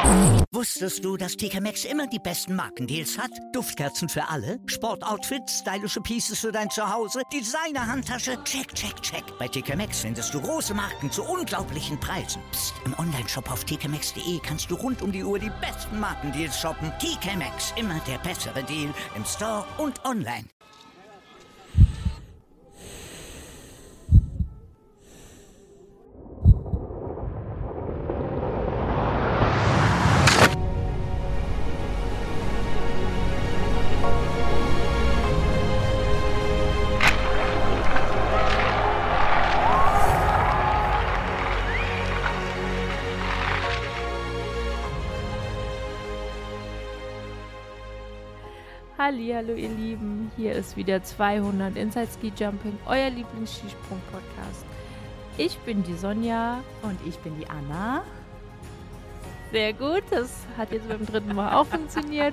Wusstest du, dass TK Maxx immer die besten Markendeals hat? Duftkerzen für alle, Sportoutfits, stylische Pieces für dein Zuhause, Designer-Handtasche, check, check, check. Bei TK Maxx findest du große Marken zu unglaublichen Preisen. Psst. Im Onlineshop auf tkmaxx.de kannst du rund um die Uhr die besten Markendeals shoppen. TK Maxx, immer der bessere Deal im Store und online. Hallihallo ihr Lieben, hier ist wieder 200 Inside Ski Jumping, euer Lieblings-Skisprung-Podcast. Ich bin die Sonja. Und ich bin die Anna. Sehr gut, das hat jetzt beim dritten Mal auch funktioniert.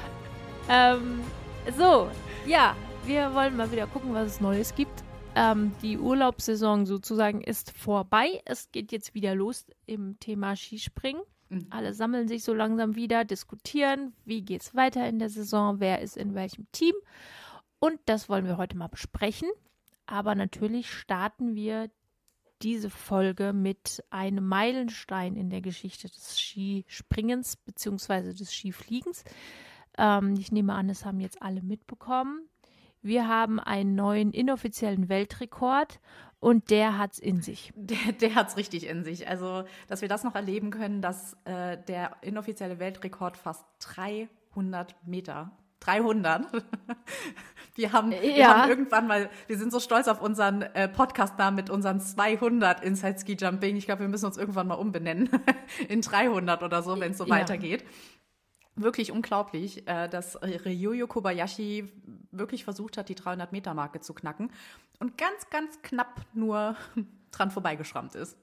Wir wollen mal wieder gucken, was es Neues gibt. Die Urlaubssaison sozusagen ist vorbei. Es geht jetzt wieder los im Thema Skispringen. Alle sammeln sich so langsam wieder, diskutieren, wie geht es weiter in der Saison, wer ist in welchem Team. Und das wollen wir heute mal besprechen. Aber natürlich starten wir diese Folge mit einem Meilenstein in der Geschichte des Skispringens bzw. des Skifliegens. Ich nehme an, das haben jetzt alle mitbekommen. Wir haben einen neuen inoffiziellen Weltrekord. Und der hat's in sich. Der hat's richtig in sich. Also, dass wir das noch erleben können, dass der inoffizielle Weltrekord fast 300 Meter. 300. Wir haben irgendwann mal, wir sind so stolz auf unseren Podcast-Namen mit unseren 200 Inside Ski Jumping. Ich glaube, wir müssen uns irgendwann mal umbenennen in 300 oder so, wenn es so weitergeht. Wirklich unglaublich, dass Ryuyo Kobayashi wirklich versucht hat, die 300-Meter-Marke zu knacken und ganz, ganz knapp nur dran vorbeigeschrammt ist.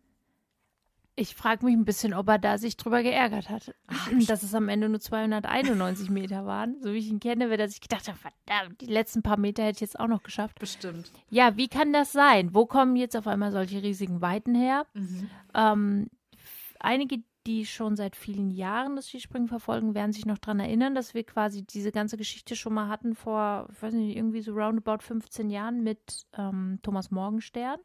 Ich frage mich ein bisschen, ob er da sich drüber geärgert hat, dass es am Ende nur 291 Meter waren. So wie ich ihn kenne, wird er sich gedacht haben, verdammt, die letzten paar Meter hätte ich jetzt auch noch geschafft. Bestimmt. Ja, wie kann das sein? Wo kommen jetzt auf einmal solche riesigen Weiten her? Einige, die schon seit vielen Jahren das Skispringen verfolgen, werden sich noch daran erinnern, dass wir quasi diese ganze Geschichte schon mal hatten vor, ich weiß nicht, irgendwie so roundabout 15 Jahren mit Thomas Morgenstern,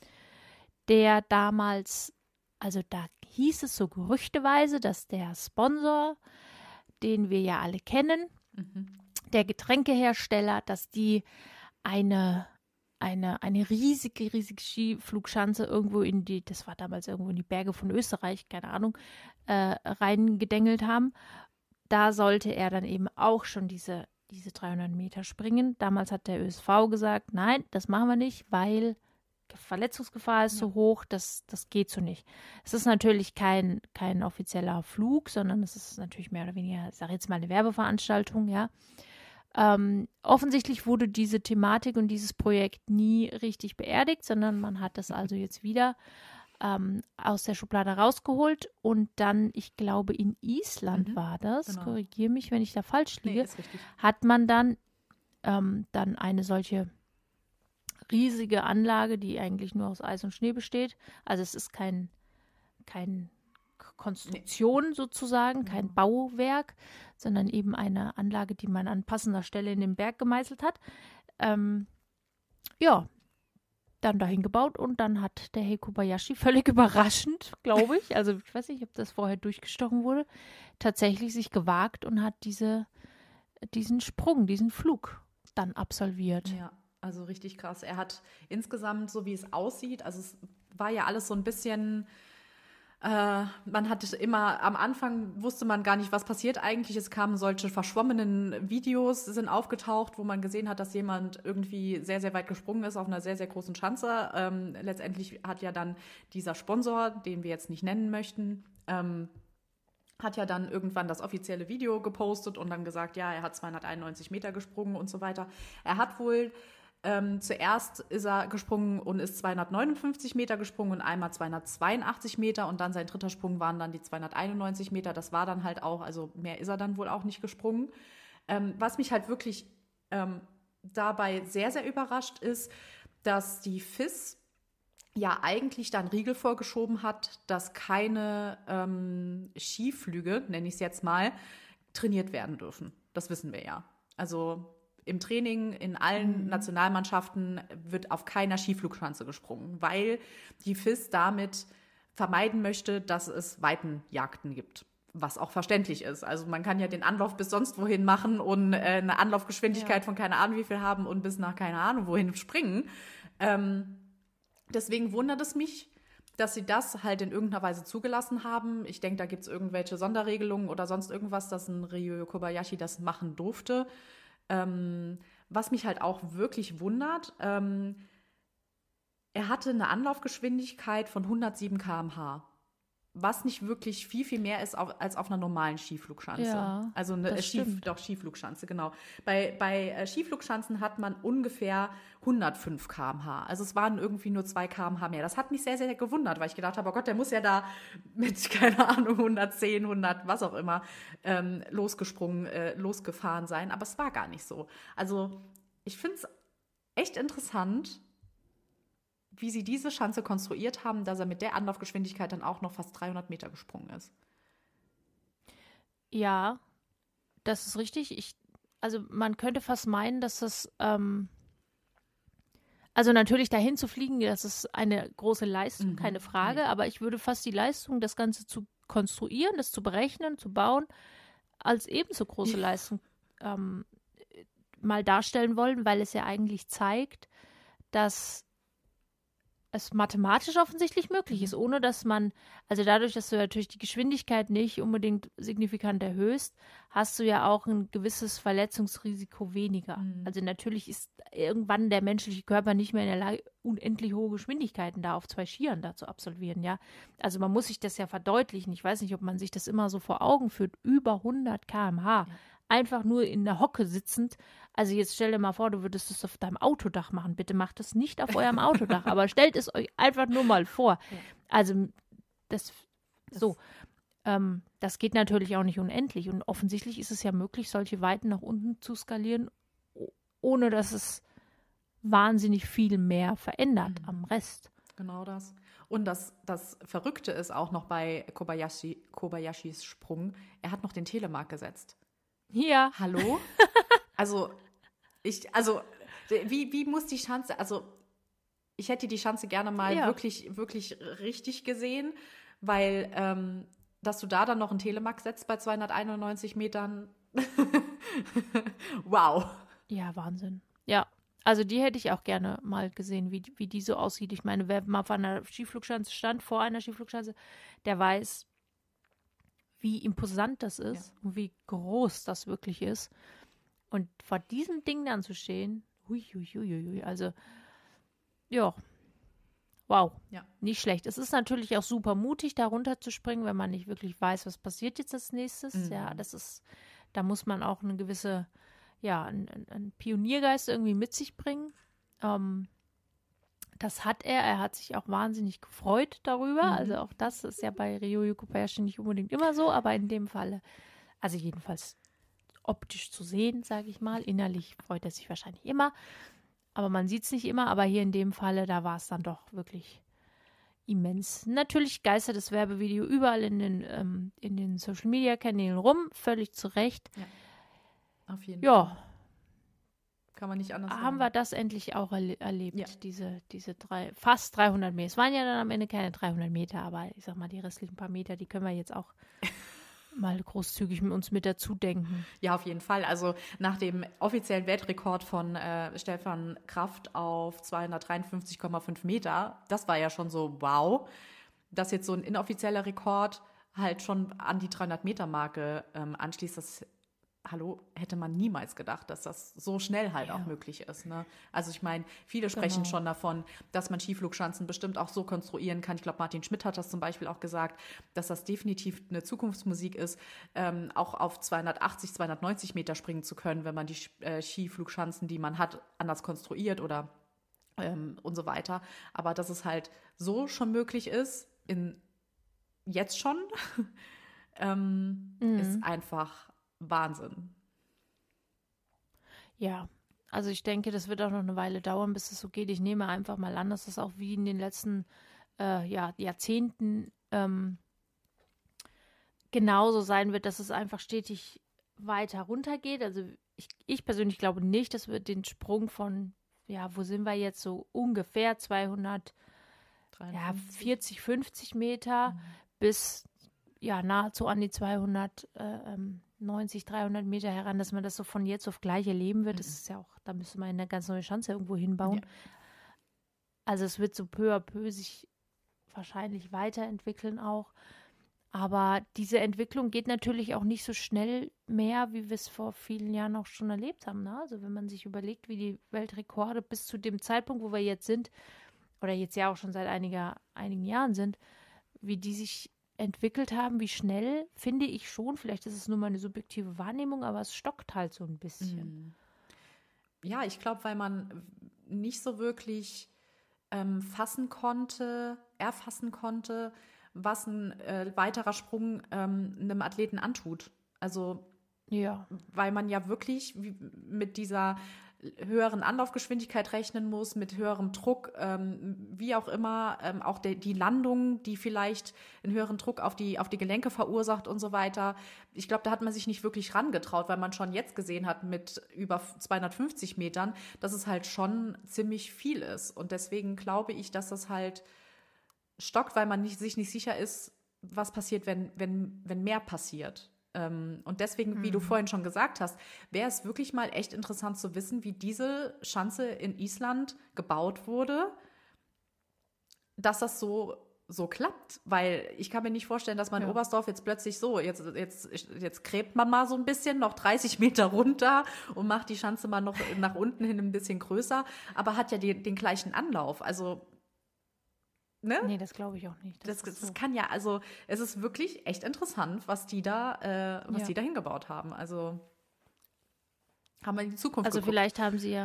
der damals, also da hieß es so gerüchteweise, dass der Sponsor, den wir ja alle kennen, der Getränkehersteller, dass die eine riesige Skiflugschanze irgendwo das war damals irgendwo in die Berge von Österreich, keine Ahnung, reingedengelt haben. Da sollte er dann eben auch schon diese 300 Meter springen. Damals hat der ÖSV gesagt, nein, das machen wir nicht, weil Verletzungsgefahr ist so hoch, das geht so nicht. Es ist natürlich kein offizieller Flug, sondern es ist natürlich mehr oder weniger, ich sage jetzt mal, eine Werbeveranstaltung, ja. Offensichtlich wurde diese Thematik und dieses Projekt nie richtig beerdigt, sondern man hat das also jetzt wieder aus der Schublade rausgeholt und dann, ich glaube, in Island war das, genau. Korrigiere mich, wenn ich da falsch liege, ist richtig. Hat man dann eine solche riesige Anlage, die eigentlich nur aus Eis und Schnee besteht. Also es ist kein Konstruktion sozusagen, kein Bauwerk, sondern eben eine Anlage, die man an passender Stelle in den Berg gemeißelt hat. Dann dahin gebaut und dann hat der Hei Kobayashi völlig überraschend, glaube ich, also ich weiß nicht, ob das vorher durchgestochen wurde, tatsächlich sich gewagt und hat diesen Sprung, diesen Flug dann absolviert. Ja, also richtig krass. Er hat insgesamt, so wie es aussieht, also es war ja alles so ein bisschen... man hatte immer, am Anfang wusste man gar nicht, was passiert eigentlich. Es kamen solche verschwommenen Videos, sind aufgetaucht, wo man gesehen hat, dass jemand irgendwie sehr, sehr weit gesprungen ist auf einer sehr, sehr großen Schanze. Letztendlich hat ja dann dieser Sponsor, den wir jetzt nicht nennen möchten, hat ja dann irgendwann das offizielle Video gepostet und dann gesagt, ja, er hat 291 Meter gesprungen und so weiter. Er hat wohl zuerst ist er gesprungen und ist 259 Meter gesprungen und einmal 282 Meter und dann sein dritter Sprung waren dann die 291 Meter. Das war dann halt auch, also mehr ist er dann wohl auch nicht gesprungen. Was mich halt wirklich dabei sehr, sehr überrascht ist, dass die FIS ja eigentlich da einen Riegel vorgeschoben hat, dass keine Skiflüge, nenne ich es jetzt mal, trainiert werden dürfen. Das wissen wir ja. Also im Training in allen Nationalmannschaften wird auf keiner Skiflugschanze gesprungen, weil die FIS damit vermeiden möchte, dass es Weitenjagden gibt. Was auch verständlich ist. Also man kann ja den Anlauf bis sonst wohin machen und eine Anlaufgeschwindigkeit von keine Ahnung wie viel haben und bis nach keine Ahnung wohin springen. Deswegen wundert es mich, dass sie das halt in irgendeiner Weise zugelassen haben. Ich denke, da gibt es irgendwelche Sonderregelungen oder sonst irgendwas, dass ein Ryoyo Kobayashi das machen durfte. Was mich halt auch wirklich wundert, er hatte eine Anlaufgeschwindigkeit von 107 km/h. Was nicht wirklich viel mehr ist als auf einer normalen Skiflugschanze. Ja, also eine Skiflugschanze, genau. Bei Skiflugschanzen hat man ungefähr 105 km/h. Also es waren irgendwie nur 2 km/h mehr. Das hat mich sehr, sehr gewundert, weil ich gedacht habe, oh Gott, der muss ja da mit, keine Ahnung, 110, 100, was auch immer, losgefahren sein. Aber es war gar nicht so. Also ich finde es echt interessant, wie sie diese Schanze konstruiert haben, dass er mit der Anlaufgeschwindigkeit dann auch noch fast 300 Meter gesprungen ist. Ja, das ist richtig. Also man könnte fast meinen, dass das, also natürlich dahin zu fliegen, das ist eine große Leistung, keine Frage, aber ich würde fast die Leistung, das Ganze zu konstruieren, das zu berechnen, zu bauen, als ebenso große Leistung mal darstellen wollen, weil es ja eigentlich zeigt, dass es mathematisch offensichtlich möglich ist, ohne dass man, also dadurch, dass du natürlich die Geschwindigkeit nicht unbedingt signifikant erhöhst, hast du ja auch ein gewisses Verletzungsrisiko weniger. Also natürlich ist irgendwann der menschliche Körper nicht mehr in der Lage, unendlich hohe Geschwindigkeiten da auf 2 Skiern da zu absolvieren, ja. Also man muss sich das ja verdeutlichen. Ich weiß nicht, ob man sich das immer so vor Augen führt. Über 100 km/h. Ja. Einfach nur in der Hocke sitzend. Also jetzt stell dir mal vor, du würdest es auf deinem Autodach machen. Bitte macht es nicht auf eurem Autodach, aber stellt es euch einfach nur mal vor. Ja. Also das geht natürlich auch nicht unendlich. Und offensichtlich ist es ja möglich, solche Weiten nach unten zu skalieren, ohne dass es wahnsinnig viel mehr verändert am Rest. Genau das. Und das Verrückte ist auch noch bei Kobayashis Sprung, er hat noch den Telemark gesetzt. Ja. Hallo? Wie muss die Schanze, also ich hätte die Schanze gerne mal wirklich, wirklich richtig gesehen, weil, dass du da dann noch einen Telemark setzt bei 291 Metern, wow. Ja, Wahnsinn. Ja, also die hätte ich auch gerne mal gesehen, wie die so aussieht. Ich meine, wer mal vor einer Skiflugschanze stand, vor einer Skiflugschanze, der weiß, wie imposant das ist und wie groß das wirklich ist. Und vor diesem Ding dann zu stehen, also, ja, wow, nicht schlecht. Es ist natürlich auch super mutig, da runterzuspringen, wenn man nicht wirklich weiß, was passiert jetzt als nächstes. Ja, da muss man auch eine gewisse, einen Pioniergeist irgendwie mit sich bringen. Das hat er. Er hat sich auch wahnsinnig gefreut darüber. Also auch das ist ja bei Ryoyo Kobayashi nicht unbedingt immer so, aber in dem Falle, also jedenfalls optisch zu sehen, sage ich mal. Innerlich freut er sich wahrscheinlich immer, aber man sieht es nicht immer. Aber hier in dem Falle, da war es dann doch wirklich immens. Natürlich geistert das Werbevideo überall in den Social-Media-Kanälen rum, völlig zu Recht. Ja, auf jeden Fall. Kann man nicht anders sagen. Haben wir das endlich auch erlebt, diese fast 300 Meter. Es waren ja dann am Ende keine 300 Meter, aber ich sag mal, die restlichen paar Meter, die können wir jetzt auch mal großzügig mit uns mit dazu denken. Ja, auf jeden Fall. Also nach dem offiziellen Weltrekord von Stefan Kraft auf 253,5 Meter, das war ja schon so, wow, dass jetzt so ein inoffizieller Rekord halt schon an die 300-Meter-Marke anschließt, das hätte man niemals gedacht, dass das so schnell halt auch möglich ist. Ne? Also ich meine, viele sprechen schon davon, dass man Skiflugschanzen bestimmt auch so konstruieren kann. Ich glaube, Martin Schmidt hat das zum Beispiel auch gesagt, dass das definitiv eine Zukunftsmusik ist, auch auf 280, 290 Meter springen zu können, wenn man die Skiflugschanzen, die man hat, anders konstruiert oder und so weiter. Aber dass es halt so schon möglich ist, jetzt schon, ist einfach Wahnsinn. Ja, Also ich denke, das wird auch noch eine Weile dauern, bis es so geht. Ich nehme einfach mal an, dass das auch wie in den letzten Jahrzehnten genauso sein wird, dass es einfach stetig weiter runtergeht. Also ich persönlich glaube nicht, dass wir den Sprung von, wo sind wir jetzt, so ungefähr 240, 50 Meter bis nahezu an die 290, 300 Meter heran, dass man das so von jetzt auf gleich erleben wird. Das ist ja auch, da müsste man eine ganz neue Schanze irgendwo hinbauen. Ja. Also es wird so peu à peu sich wahrscheinlich weiterentwickeln auch. Aber diese Entwicklung geht natürlich auch nicht so schnell mehr, wie wir es vor vielen Jahren auch schon erlebt haben. Ne? Also wenn man sich überlegt, wie die Weltrekorde bis zu dem Zeitpunkt, wo wir jetzt sind, oder jetzt ja auch schon seit einigen Jahren sind, wie die sich entwickelt haben, wie schnell, finde ich schon, vielleicht ist es nur meine subjektive Wahrnehmung, aber es stockt halt so ein bisschen. Ja, ich glaube, weil man nicht so wirklich erfassen konnte, was ein weiterer Sprung einem Athleten antut. Also, weil man ja wirklich mit dieser höheren Anlaufgeschwindigkeit rechnen muss, mit höherem Druck, wie auch immer, auch die Landung, die vielleicht einen höheren Druck auf die Gelenke verursacht und so weiter. Ich glaube, da hat man sich nicht wirklich rangetraut, weil man schon jetzt gesehen hat mit über 250 Metern, dass es halt schon ziemlich viel ist. Und deswegen glaube ich, dass das halt stockt, weil man sich nicht sicher ist, was passiert, wenn mehr passiert. Und deswegen, wie du vorhin schon gesagt hast, wäre es wirklich mal echt interessant zu wissen, wie diese Schanze in Island gebaut wurde, dass das so klappt. Weil ich kann mir nicht vorstellen, dass man in Oberstdorf jetzt plötzlich jetzt gräbt man mal so ein bisschen, noch 30 Meter runter und macht die Schanze mal noch nach unten hin ein bisschen größer, aber hat ja den gleichen Anlauf. Also ne? Nee, das glaube ich auch nicht. Das kann ja, also es ist wirklich echt interessant, was die da hingebaut haben. Also haben wir in die Zukunft geguckt. Vielleicht haben sie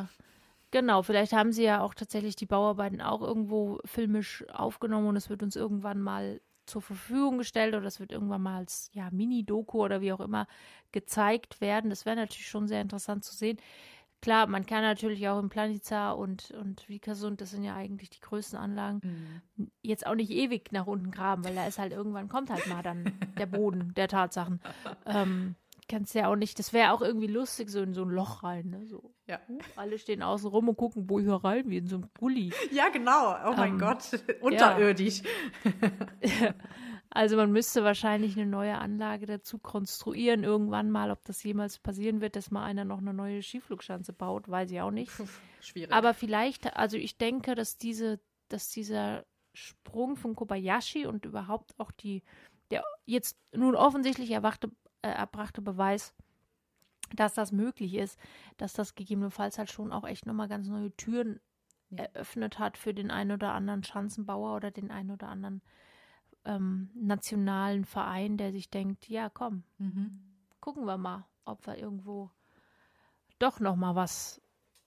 ja auch tatsächlich die Bauarbeiten auch irgendwo filmisch aufgenommen und es wird uns irgendwann mal zur Verfügung gestellt oder es wird irgendwann mal als Mini-Doku oder wie auch immer gezeigt werden. Das wäre natürlich schon sehr interessant zu sehen. Klar, man kann natürlich auch in Planica und Vikersund, das sind ja eigentlich die größten Anlagen, jetzt auch nicht ewig nach unten graben, weil da ist halt irgendwann kommt halt mal dann der Boden der Tatsachen. Kannst ja auch nicht, das wäre auch irgendwie lustig, so in so ein Loch rein. Ne? So. Ja. Alle stehen außen rum und gucken, wo ich hier rein, wie in so einem Gully. Ja, genau. Oh mein Gott, unterirdisch. Ja. Also man müsste wahrscheinlich eine neue Anlage dazu konstruieren, irgendwann mal, ob das jemals passieren wird, dass mal einer noch eine neue Skiflugschanze baut, weiß ich auch nicht. Schwierig. Aber vielleicht, also ich denke, dass dieser Sprung von Kobayashi und überhaupt auch der jetzt nun offensichtlich erbrachte Beweis, dass das möglich ist, dass das gegebenenfalls halt schon auch echt nochmal ganz neue Türen eröffnet hat für den einen oder anderen Schanzenbauer oder den einen oder anderen nationalen Verein, der sich denkt, ja komm, gucken wir mal, ob wir irgendwo doch noch mal was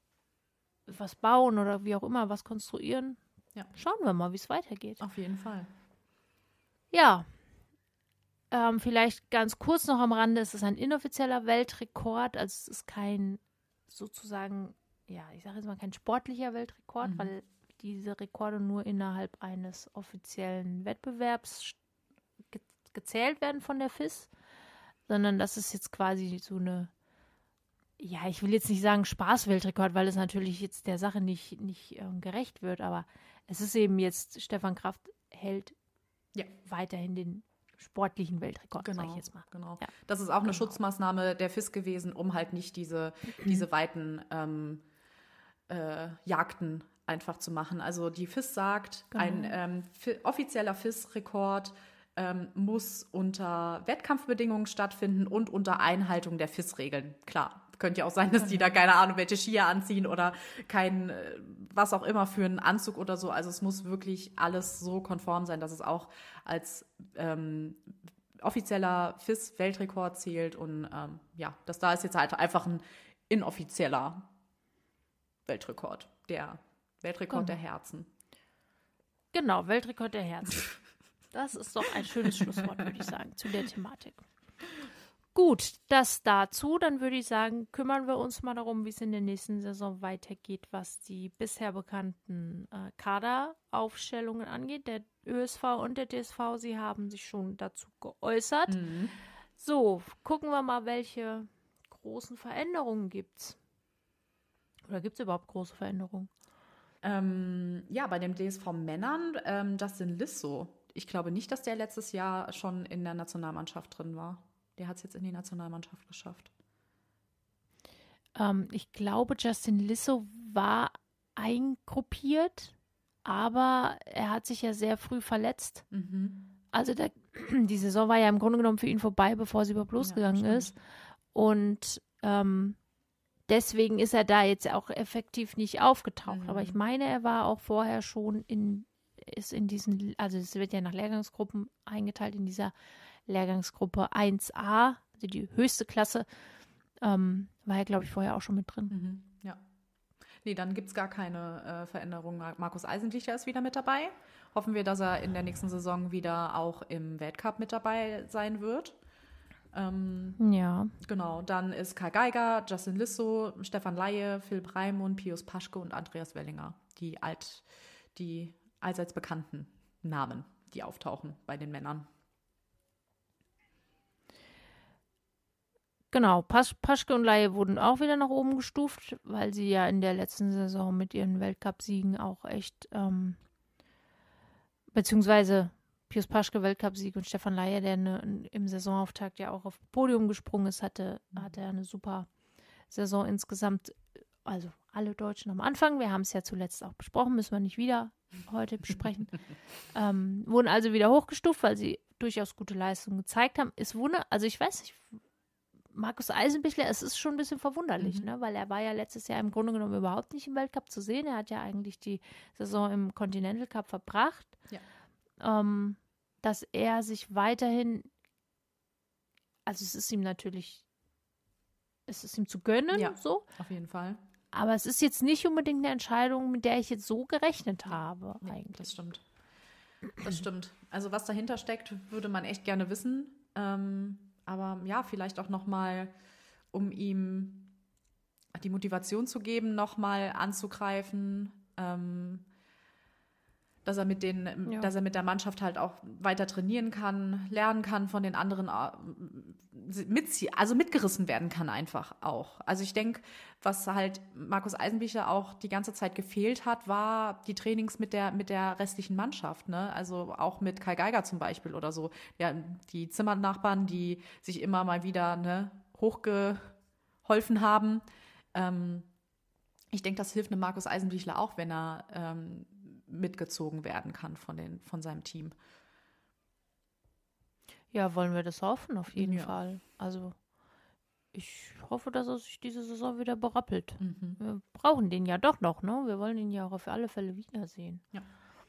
bauen oder wie auch immer, was konstruieren. Ja. Schauen wir mal, wie es weitergeht. Auf jeden Fall. Ja, vielleicht ganz kurz noch am Rande, es ist ein inoffizieller Weltrekord, also es ist kein sozusagen, ich sage jetzt mal kein sportlicher Weltrekord, weil diese Rekorde nur innerhalb eines offiziellen Wettbewerbs gezählt werden von der FIS, sondern das ist jetzt quasi so eine, ich will jetzt nicht sagen Spaß-Weltrekord, weil es natürlich jetzt der Sache nicht gerecht wird, aber es ist eben jetzt, Stefan Kraft hält weiterhin den sportlichen Weltrekord, sage ich jetzt mal. Genau. Ja. Das ist auch eine Schutzmaßnahme der FIS gewesen, um halt nicht diese weiten Jagden einfach zu machen. Also die FIS sagt, ein offizieller FIS-Rekord muss unter Wettkampfbedingungen stattfinden und unter Einhaltung der FIS-Regeln. Klar, könnte ja auch sein, dass die da keine Ahnung, welche Skier anziehen oder kein, was auch immer für einen Anzug oder so. Also es muss wirklich alles so konform sein, dass es auch als offizieller FIS-Weltrekord zählt. Und das da ist jetzt halt einfach ein inoffizieller Weltrekord. Der Weltrekord der Herzen. Genau, Weltrekord der Herzen. Das ist doch ein schönes Schlusswort, würde ich sagen, zu der Thematik. Gut, das dazu. Dann würde ich sagen, kümmern wir uns mal darum, wie es in der nächsten Saison weitergeht, was die bisher bekannten Kaderaufstellungen angeht. Der ÖSV und der DSV, sie haben sich schon dazu geäußert. So, gucken wir mal, welche großen Veränderungen gibt's. Oder gibt es überhaupt große Veränderungen? Ja, bei dem DSV Männern, Justin Lissow. Ich glaube nicht, dass der letztes Jahr schon in der Nationalmannschaft drin war. Der hat es jetzt in die Nationalmannschaft geschafft. Ich glaube, Justin Lissow war eingruppiert, aber er hat sich ja sehr früh verletzt. Also die Saison war ja im Grunde genommen für ihn vorbei, bevor sie überhaupt losgegangen ist. Und deswegen ist er da jetzt auch effektiv nicht aufgetaucht. Aber ich meine, er war auch vorher schon ist in diesen, also es wird ja nach Lehrgangsgruppen eingeteilt, in dieser Lehrgangsgruppe 1a, also die höchste Klasse, war er, glaube ich, vorher auch schon mit drin. Ja. Nee, dann gibt es gar keine Veränderung. Markus Eisenbichler ist wieder mit dabei. Hoffen wir, dass er in der nächsten Saison wieder auch im Weltcup mit dabei sein wird. Ja. Genau, dann ist Kai Geiger, Justin Lissow, Stefan Laie, Philipp Raimund, Pius Paschke und Andreas Wellinger. Die allseits bekannten Namen, die auftauchen bei den Männern. Genau, Paschke und Laie wurden auch wieder nach oben gestuft, weil sie ja in der letzten Saison mit ihren Weltcupsiegen auch echt, beziehungsweise Pius Paschke Weltcupsieg und Stefan Laie, der im Saisonauftakt ja auch auf Podium gesprungen ist, hatte eine super Saison insgesamt. Also alle Deutschen am Anfang, wir haben es ja zuletzt auch besprochen, müssen wir nicht wieder heute besprechen, wurden also wieder hochgestuft, weil sie durchaus gute Leistungen gezeigt haben. Also ich weiß nicht, Markus Eisenbichler, es ist schon ein bisschen verwunderlich, ne? Weil er war ja letztes Jahr im Grunde genommen überhaupt nicht im Weltcup zu sehen. Er hat ja eigentlich die Saison im Continental Cup verbracht. Ja. Dass er sich weiterhin, also es ist ihm zu gönnen, ja, so. Auf jeden Fall. Aber es ist jetzt nicht unbedingt eine Entscheidung, mit der ich jetzt so gerechnet habe, eigentlich. Das stimmt. Das stimmt. Also was dahinter steckt, würde man echt gerne wissen. Aber ja, vielleicht auch nochmal, um ihm die Motivation zu geben, nochmal anzugreifen, dass er mit der Mannschaft halt auch weiter trainieren kann, lernen kann von den anderen, mitgerissen werden kann einfach auch. Also ich denke, was halt Markus Eisenbichler auch die ganze Zeit gefehlt hat, war die Trainings mit der restlichen Mannschaft, ne? Also auch mit Kai Geiger zum Beispiel oder so. Ja, die Zimmernachbarn, die sich immer mal wieder, ne, hochgeholfen haben. Ich denke, das hilft einem Markus Eisenbichler auch, wenn er mitgezogen werden kann von seinem Team. Ja, wollen wir das hoffen, auf jeden Fall. Also ich hoffe, dass er sich diese Saison wieder berappelt. Wir brauchen den ja doch noch, ne? Wir wollen ihn ja auch auf alle Fälle wiedersehen. Ja.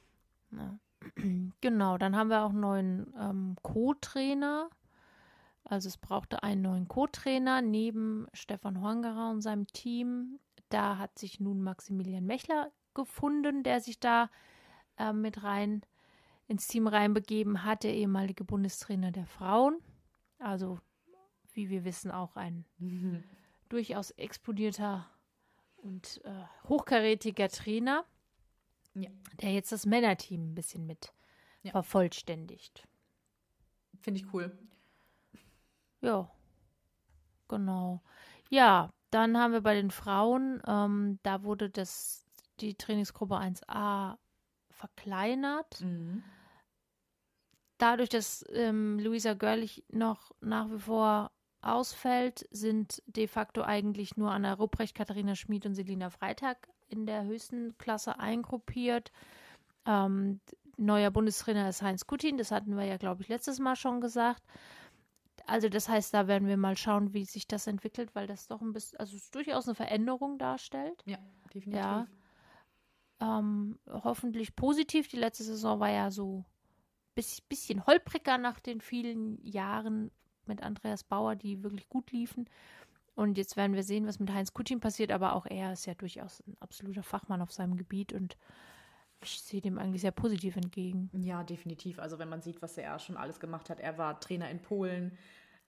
Genau, dann haben wir auch einen neuen Co-Trainer. Also es brauchte einen neuen Co-Trainer neben Stefan Horngerer und seinem Team. Da hat sich nun Maximilian Mechler gefunden, der sich da mit ins Team reinbegeben hat, der ehemalige Bundestrainer der Frauen. Also, wie wir wissen, auch ein durchaus exponierter und hochkarätiger Trainer, der jetzt das Männerteam ein bisschen mit vervollständigt. Finde ich cool. Ja, genau. Ja, dann haben wir bei den Frauen, da wurde die Trainingsgruppe 1a verkleinert. Dadurch, dass Luisa Görlich noch nach wie vor ausfällt, sind de facto eigentlich nur Anna Rupprecht, Katharina Schmid und Selina Freitag in der höchsten Klasse eingruppiert. Neuer Bundestrainer ist Heinz Kutin, das hatten wir ja, glaube ich, letztes Mal schon gesagt. Also das heißt, da werden wir mal schauen, wie sich das entwickelt, weil das doch ein bisschen, also es durchaus eine Veränderung darstellt. Ja, definitiv. Ja. Hoffentlich positiv. Die letzte Saison war ja so ein bisschen holpriger nach den vielen Jahren mit Andreas Bauer, die wirklich gut liefen. Und jetzt werden wir sehen, was mit Heinz Kutin passiert, aber auch er ist ja durchaus ein absoluter Fachmann auf seinem Gebiet und ich sehe dem eigentlich sehr positiv entgegen. Ja, definitiv. Also wenn man sieht, was er schon alles gemacht hat. Er war Trainer in Polen,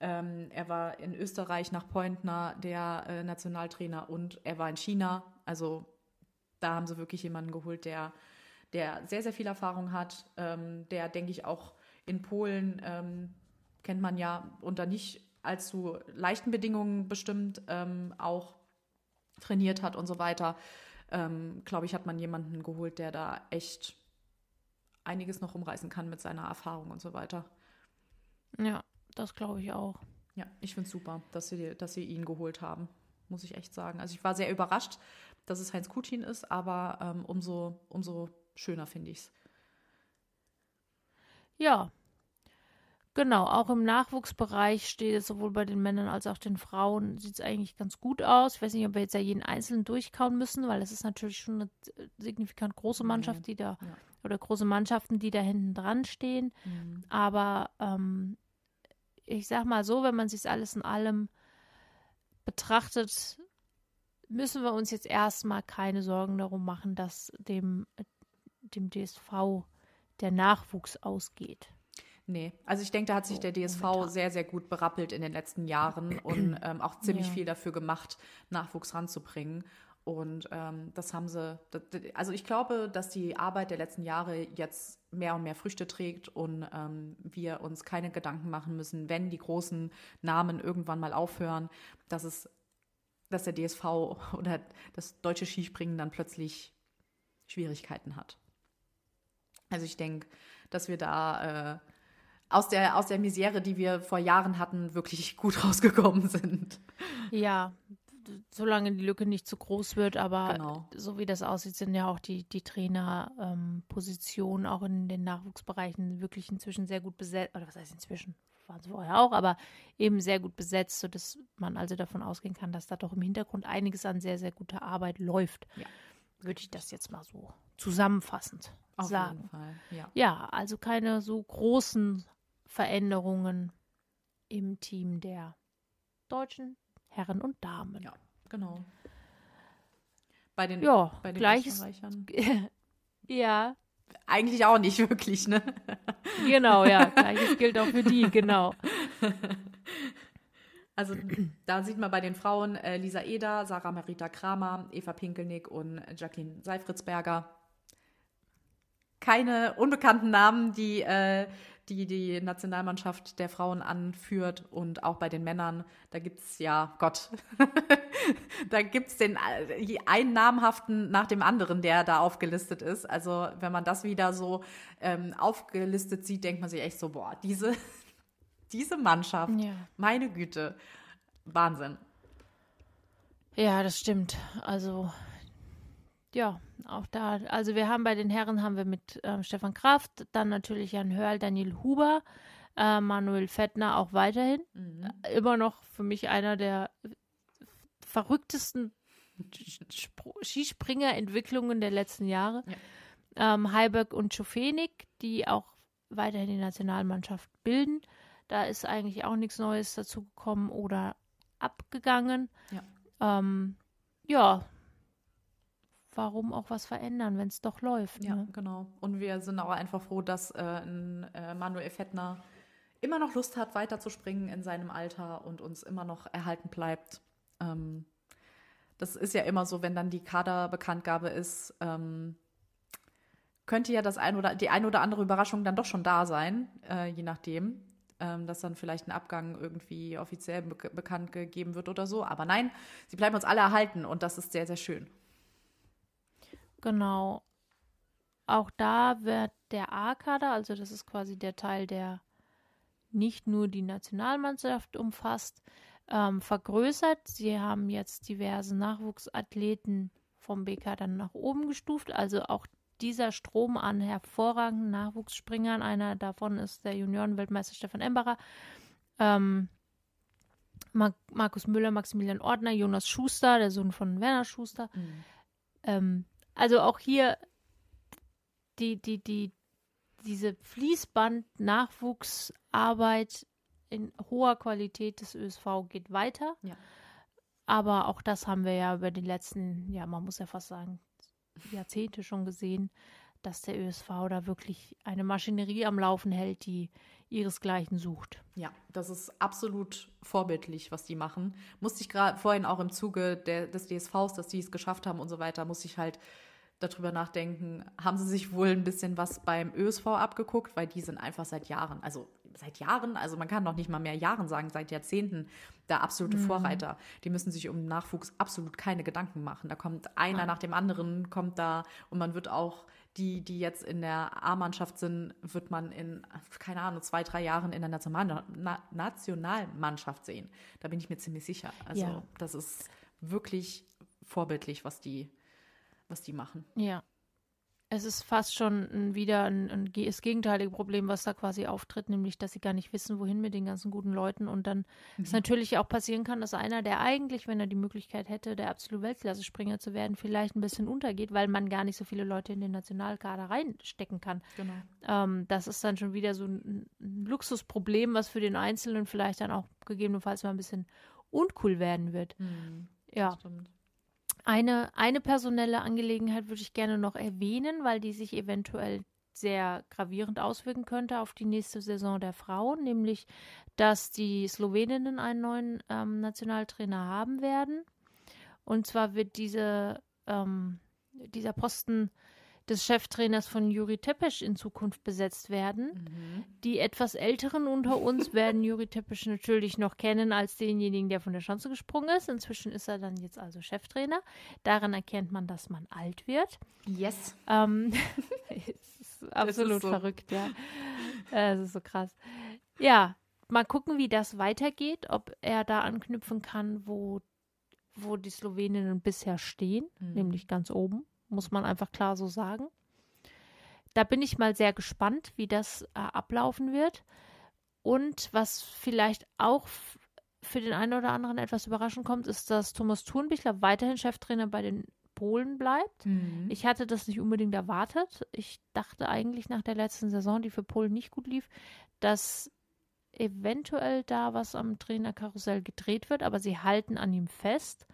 Er war in Österreich nach Pointner der Nationaltrainer und er war in China. Also da haben sie wirklich jemanden geholt, der sehr, sehr viel Erfahrung hat, der, denke ich, auch in Polen, kennt man ja, unter nicht allzu leichten Bedingungen bestimmt auch trainiert hat und so weiter. Glaube ich, hat man jemanden geholt, der da echt einiges noch umreißen kann mit seiner Erfahrung und so weiter. Ja, das glaube ich auch. Ja, ich finde es super, dass sie ihn geholt haben, muss ich echt sagen. Also ich war sehr überrascht, dass es Heinz Kutin ist, aber umso schöner finde ich es. Ja, genau. Auch im Nachwuchsbereich steht es sowohl bei den Männern als auch den Frauen, sieht es eigentlich ganz gut aus. Ich weiß nicht, ob wir jetzt ja jeden Einzelnen durchkauen müssen, weil es ist natürlich schon eine signifikant große Mannschaft, oder große Mannschaften, die da hinten dran stehen. Mhm. Aber ich sag mal so, wenn man sich alles in allem betrachtet, müssen wir uns jetzt erstmal keine Sorgen darum machen, dass dem DSV der Nachwuchs ausgeht. Nee, also ich denke, da hat sich der DSV momentan sehr, sehr gut berappelt in den letzten Jahren und auch ziemlich viel dafür gemacht, Nachwuchs ranzubringen. Und das haben sie, also ich glaube, dass die Arbeit der letzten Jahre jetzt mehr und mehr Früchte trägt und wir uns keine Gedanken machen müssen, wenn die großen Namen irgendwann mal aufhören, dass der DSV oder das deutsche Skispringen dann plötzlich Schwierigkeiten hat. Also ich denke, dass wir da aus der Misere, die wir vor Jahren hatten, wirklich gut rausgekommen sind. Ja, solange die Lücke nicht zu groß wird, aber Genau. so wie das aussieht, sind ja auch die Trainerpositionen auch in den Nachwuchsbereichen wirklich inzwischen sehr gut besetzt. Oder was heißt inzwischen? Waren sie vorher auch, aber eben sehr gut besetzt, sodass man also davon ausgehen kann, dass da doch im Hintergrund einiges an sehr, sehr guter Arbeit läuft. Ja. Würde ich das jetzt mal so zusammenfassend sagen. Auf jeden Fall, ja. Ja, also keine so großen Veränderungen im Team der deutschen Herren und Damen. Ja, genau. Bei den Gleiches. Österreichern Ja, eigentlich auch nicht wirklich, ne? genau, ja. Gleiches gilt auch für die, genau. Also da sieht man bei den Frauen Lisa Eder, Sarah Marita Kramer, Eva Pinkelnick und Jacqueline Seifritzberger. Keine unbekannten Namen, die Nationalmannschaft der Frauen anführt. Und auch bei den Männern, da gibt es da gibt es den einen namhaften nach dem anderen, der da aufgelistet ist. Also wenn man das wieder so aufgelistet sieht, denkt man sich echt so, boah, diese Mannschaft, meine Güte, Wahnsinn. Ja, das stimmt. Also, ja, auch da. Also wir haben bei den Herren mit Stefan Kraft, dann natürlich Jan Hörl, Daniel Huber, Manuel Fettner auch weiterhin. Immer noch für mich einer der verrücktesten Skispringer-Entwicklungen der letzten Jahre. Ja. Heiberg und Schofenig, die auch weiterhin die Nationalmannschaft bilden. Da ist eigentlich auch nichts Neues dazu gekommen oder abgegangen. Ja. Warum auch was verändern, wenn es doch läuft? Ja, ne? Genau. Und wir sind auch einfach froh, dass Manuel Fettner immer noch Lust hat, weiterzuspringen in seinem Alter und uns immer noch erhalten bleibt. Das ist ja immer so, wenn dann die Kaderbekanntgabe ist, könnte ja die ein oder andere Überraschung dann doch schon da sein, je nachdem. Dass dann vielleicht ein Abgang irgendwie offiziell bekannt gegeben wird oder so. Aber nein, sie bleiben uns alle erhalten und das ist sehr, sehr schön. Genau. Auch da wird der A-Kader, also das ist quasi der Teil, der nicht nur die Nationalmannschaft umfasst, vergrößert. Sie haben jetzt diverse Nachwuchsathleten vom BK dann nach oben gestuft. Also auch dieser Strom an hervorragenden Nachwuchsspringern, einer davon ist der Juniorenweltmeister Stefan Embacher, Markus Müller, Maximilian Ordner, Jonas Schuster, der Sohn von Werner Schuster. Also auch hier diese Fließband-Nachwuchsarbeit in hoher Qualität des ÖSV geht weiter. Ja. Aber auch das haben wir ja über die letzten, man muss ja fast sagen, Jahrzehnte schon gesehen, dass der ÖSV da wirklich eine Maschinerie am Laufen hält, die ihresgleichen sucht. Ja, das ist absolut vorbildlich, was die machen. Musste ich gerade vorhin auch im Zuge des DSVs, dass die es geschafft haben und so weiter, musste ich halt darüber nachdenken, haben sie sich wohl ein bisschen was beim ÖSV abgeguckt, weil die sind einfach seit Jahren, also man kann noch nicht mal mehr Jahren sagen, seit Jahrzehnten da absolute Vorreiter. Die müssen sich um Nachwuchs absolut keine Gedanken machen. Da kommt einer nach dem anderen, kommt da und man wird auch die jetzt in der A-Mannschaft sind, wird man in, keine Ahnung, 2-3 Jahren in der Nationalmannschaft sehen. Da bin ich mir ziemlich sicher. Also das ist wirklich vorbildlich, was die machen. Ja. Es ist fast schon wieder das gegenteilige Problem, was da quasi auftritt, nämlich, dass sie gar nicht wissen, wohin mit den ganzen guten Leuten. Und dann es natürlich auch passieren kann, dass einer, der eigentlich, wenn er die Möglichkeit hätte, der absolute Weltklasse-Springer zu werden, vielleicht ein bisschen untergeht, weil man gar nicht so viele Leute in den Nationalkader reinstecken kann. Genau. Das ist dann schon wieder so ein Luxusproblem, was für den Einzelnen vielleicht dann auch gegebenenfalls mal ein bisschen uncool werden wird. Ja. Stimmt. Eine personelle Angelegenheit würde ich gerne noch erwähnen, weil die sich eventuell sehr gravierend auswirken könnte auf die nächste Saison der Frauen, nämlich, dass die Sloweninnen einen neuen Nationaltrainer haben werden. Und zwar wird dieser Posten des Cheftrainers von Juri Tepes in Zukunft besetzt werden. Die etwas Älteren unter uns werden Juri Tepes natürlich noch kennen als denjenigen, der von der Schanze gesprungen ist. Inzwischen ist er dann jetzt also Cheftrainer. Daran erkennt man, dass man alt wird. Yes. Es ist absolut verrückt, ja. Es ist so krass. Ja, mal gucken, wie das weitergeht, ob er da anknüpfen kann, wo die Sloweninnen bisher stehen, nämlich ganz oben. Muss man einfach klar so sagen. Da bin ich mal sehr gespannt, wie das ablaufen wird. Und was vielleicht auch für den einen oder anderen etwas überraschend kommt, ist, dass Thomas Thurnbichler weiterhin Cheftrainer bei den Polen bleibt. Ich hatte das nicht unbedingt erwartet. Ich dachte eigentlich nach der letzten Saison, die für Polen nicht gut lief, dass eventuell da was am Trainerkarussell gedreht wird, aber sie halten an ihm fest.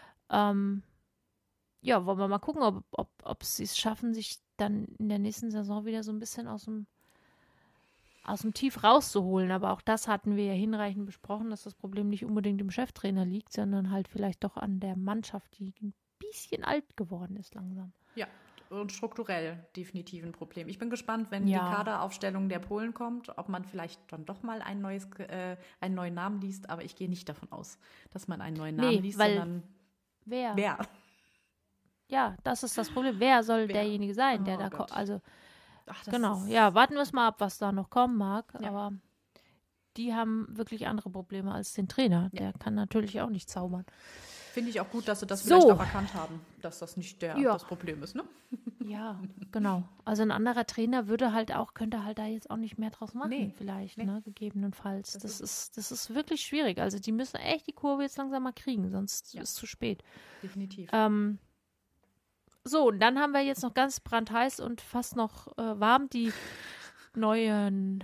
Ja, wollen wir mal gucken, ob sie es schaffen, sich dann in der nächsten Saison wieder so ein bisschen aus dem Tief rauszuholen. Aber auch das hatten wir ja hinreichend besprochen, dass das Problem nicht unbedingt im Cheftrainer liegt, sondern halt vielleicht doch an der Mannschaft, die ein bisschen alt geworden ist langsam. Ja, und strukturell definitiv ein Problem. Ich bin gespannt, wenn die Kaderaufstellung der Polen kommt, ob man vielleicht dann doch mal einen neuen Namen liest. Aber ich gehe nicht davon aus, dass man einen neuen Namen liest, sondern wer? Ja, das ist das Problem. Wer soll derjenige sein, der da kommt? Also, genau. Ja, warten wir es mal ab, was da noch kommen mag. Ja. Aber die haben wirklich andere Probleme als den Trainer. Der kann natürlich auch nicht zaubern. Finde ich auch gut, dass sie das vielleicht auch erkannt haben, dass das nicht das Problem ist, ne? Ja, genau. Also ein anderer Trainer könnte halt da jetzt auch nicht mehr draus machen, vielleicht, ne, gegebenenfalls. Das ist wirklich schwierig. Also die müssen echt die Kurve jetzt langsam mal kriegen, sonst ist es zu spät. Definitiv. So, und dann haben wir jetzt noch ganz brandheiß und fast noch warm die neuen,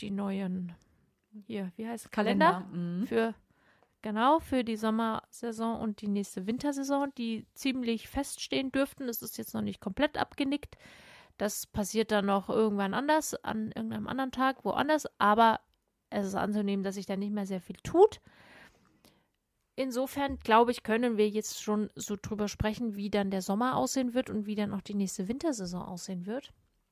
hier, wie heißt es? Kalender. Für die Sommersaison und die nächste Wintersaison, die ziemlich feststehen dürften. Es ist jetzt noch nicht komplett abgenickt. Das passiert dann noch irgendwann anders, an irgendeinem anderen Tag, woanders. Aber es ist anzunehmen, dass sich da nicht mehr sehr viel tut. Insofern, glaube ich, können wir jetzt schon so drüber sprechen, wie dann der Sommer aussehen wird und wie dann auch die nächste Wintersaison aussehen wird.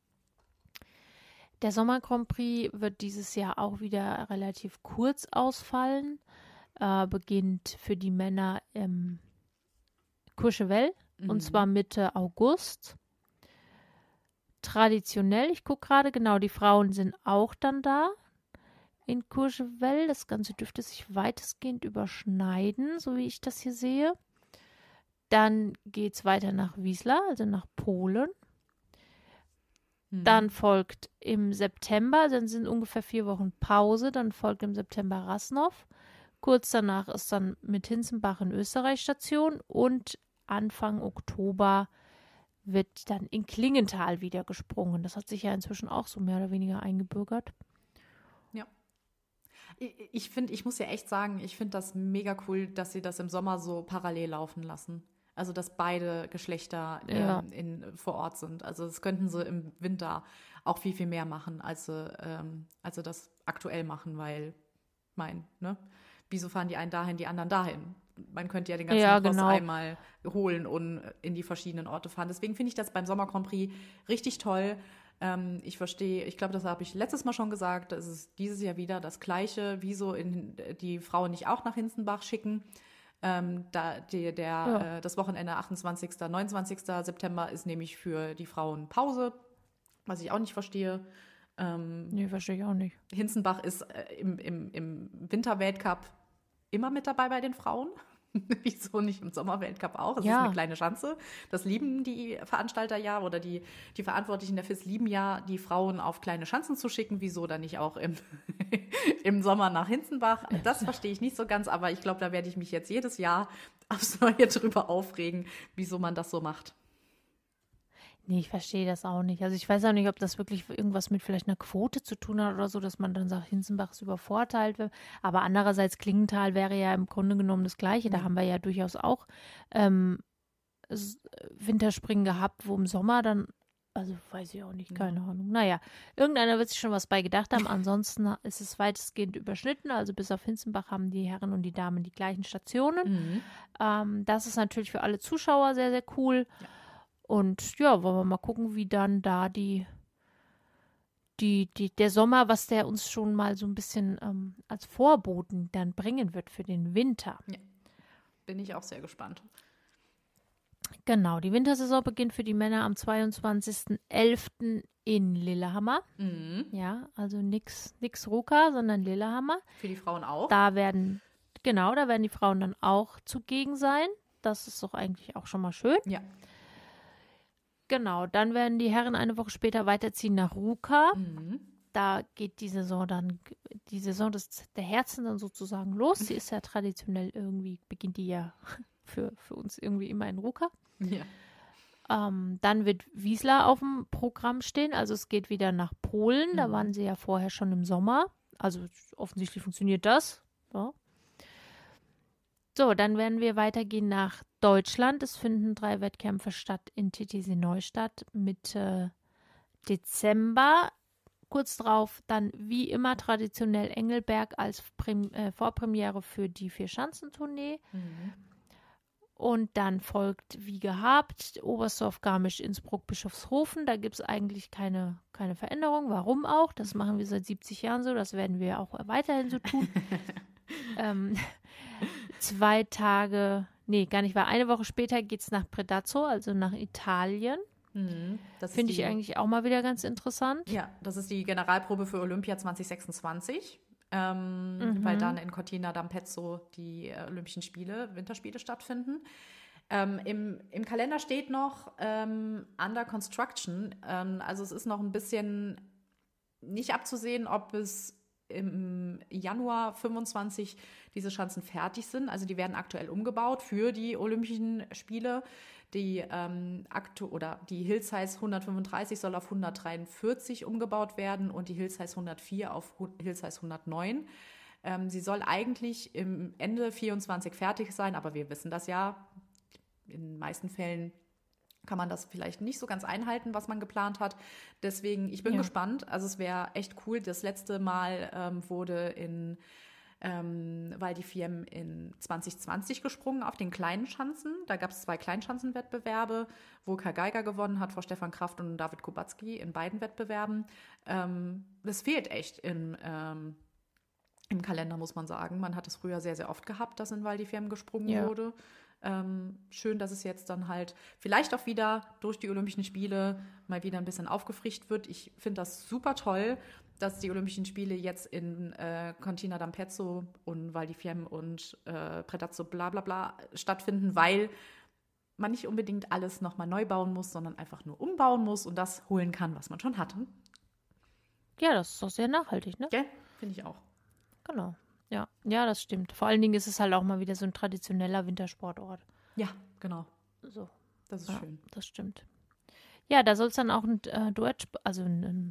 Der Sommer Grand Prix wird dieses Jahr auch wieder relativ kurz ausfallen. Beginnt für die Männer im Courchevel und zwar Mitte August. Traditionell, ich gucke gerade, genau, die Frauen sind auch dann da in Courchevel. Das Ganze dürfte sich weitestgehend überschneiden, so wie ich das hier sehe. Dann geht es weiter nach Wisła, also nach Polen. Dann folgt im September, dann sind ungefähr 4 Wochen Pause, dann folgt im September Rasnov. Kurz danach ist dann mit Hinzenbach in Österreich Station und Anfang Oktober wird dann in Klingenthal wieder gesprungen. Das hat sich ja inzwischen auch so mehr oder weniger eingebürgert. Ja. Ich muss ja echt sagen, ich finde das mega cool, dass sie das im Sommer so parallel laufen lassen. Also, dass beide Geschlechter vor Ort sind. Also, das könnten sie im Winter auch viel, viel mehr machen, als sie das aktuell machen, weil, wieso fahren die einen dahin, die anderen dahin? Man könnte ja den ganzen Cross einmal holen und in die verschiedenen Orte fahren. Deswegen finde ich das beim Sommer Grand Prix richtig toll. Ich verstehe, ich glaube, das habe ich letztes Mal schon gesagt, es ist dieses Jahr wieder das Gleiche, wieso die Frauen nicht auch nach Hinzenbach schicken. Das Wochenende 28., 29. September ist nämlich für die Frauen Pause, was ich auch nicht verstehe. Nee, verstehe ich auch nicht. Hinzenbach ist im Winterweltcup immer mit dabei bei den Frauen. Wieso nicht im Sommerweltcup auch? Es ist eine kleine Schanze. Das lieben die Veranstalter ja oder die Verantwortlichen der FIS lieben ja, die Frauen auf kleine Schanzen zu schicken. Wieso dann nicht auch im Sommer nach Hinzenbach? Das verstehe ich nicht so ganz, aber ich glaube, da werde ich mich jetzt jedes Jahr aufs Neue drüber aufregen, wieso man das so macht. Nee, ich verstehe das auch nicht. Also ich weiß auch nicht, ob das wirklich irgendwas mit vielleicht einer Quote zu tun hat oder so, dass man dann sagt, Hinzenbach ist übervorteilt. Aber andererseits Klingenthal wäre ja im Grunde genommen das Gleiche. Da haben wir ja durchaus auch Winterspringen gehabt, wo im Sommer dann, also weiß ich auch nicht, keine Ahnung. Naja, irgendeiner wird sich schon was bei gedacht haben. Ansonsten ist es weitestgehend überschnitten. Also bis auf Hinzenbach haben die Herren und die Damen die gleichen Stationen. Das ist natürlich für alle Zuschauer sehr, sehr cool. Ja. Und ja, wollen wir mal gucken, wie dann da der Sommer, was der uns schon mal so ein bisschen als Vorboten dann bringen wird für den Winter. Ja, bin ich auch sehr gespannt. Genau, die Wintersaison beginnt für die Männer am 22.11. in Lillehammer. Ja, also nix Ruka, sondern Lillehammer. Für die Frauen auch? Da werden die Frauen dann auch zugegen sein. Das ist doch eigentlich auch schon mal schön. Ja. Genau, dann werden die Herren eine Woche später weiterziehen nach Ruka. Da geht die Saison der Herzen dann sozusagen los. Sie ist ja traditionell irgendwie, beginnt die ja für uns irgendwie immer in Ruka. Ja. Dann wird Wiesla auf dem Programm stehen. Also es geht wieder nach Polen. Da waren sie ja vorher schon im Sommer. Also offensichtlich funktioniert das. Ja. So, dann werden wir weitergehen nach Deutschland. Es finden 3 Wettkämpfe statt in Titisee-Neustadt Mitte Dezember. Kurz drauf dann wie immer traditionell Engelberg als Vorpremiere für die 4-Schanzentournee. Und dann folgt wie gehabt Oberstdorf, Garmisch, Innsbruck, Bischofshofen. Da gibt es eigentlich keine Veränderung. Warum auch? Das machen wir seit 70 Jahren so. Das werden wir auch weiterhin so tun. 2 Tage, nee, gar nicht, weil eine Woche später geht es nach Predazzo, also nach Italien. Finde ich eigentlich auch mal wieder ganz interessant. Ja, das ist die Generalprobe für Olympia 2026, weil dann in Cortina d'Ampezzo die Olympischen Winterspiele stattfinden. Im Kalender steht noch Under Construction, also es ist noch ein bisschen nicht abzusehen, ob es im Januar 25 diese Schanzen fertig sind. Also die werden aktuell umgebaut für die Olympischen Spiele. Die Hill-Size 135 soll auf 143 umgebaut werden und die Hill-Size 104 auf Hill-Size 109. Sie soll eigentlich im Ende 24 fertig sein, aber wir wissen das ja. In den meisten Fällen kann man das vielleicht nicht so ganz einhalten, was man geplant hat. Deswegen, ich bin gespannt. Also es wäre echt cool. Das letzte Mal wurde in Val di Fiemme in 2020 gesprungen auf den kleinen Schanzen. Da gab es 2 Kleinschanzenwettbewerbe, wo Kai Geiger gewonnen hat vor Stefan Kraft und David Kubacki in beiden Wettbewerben. Das fehlt echt im Kalender, muss man sagen. Man hat es früher sehr, sehr oft gehabt, dass in Val di Fiemme gesprungen wurde. Schön, dass es jetzt dann halt vielleicht auch wieder durch die Olympischen Spiele mal wieder ein bisschen aufgefrischt wird. Ich finde das super toll, dass die Olympischen Spiele jetzt in Cortina d'Ampezzo und Val di Fiemme und Predazzo bla bla bla stattfinden, weil man nicht unbedingt alles nochmal neu bauen muss, sondern einfach nur umbauen muss und das holen kann, was man schon hatte. Ja, das ist doch sehr nachhaltig, ne? Ja, finde ich auch. Genau. Ja, das stimmt. Vor allen Dingen ist es halt auch mal wieder so ein traditioneller Wintersportort. Ja, genau. So. Das ist schön. Das stimmt. Ja, da soll es dann auch ein Duett, also ein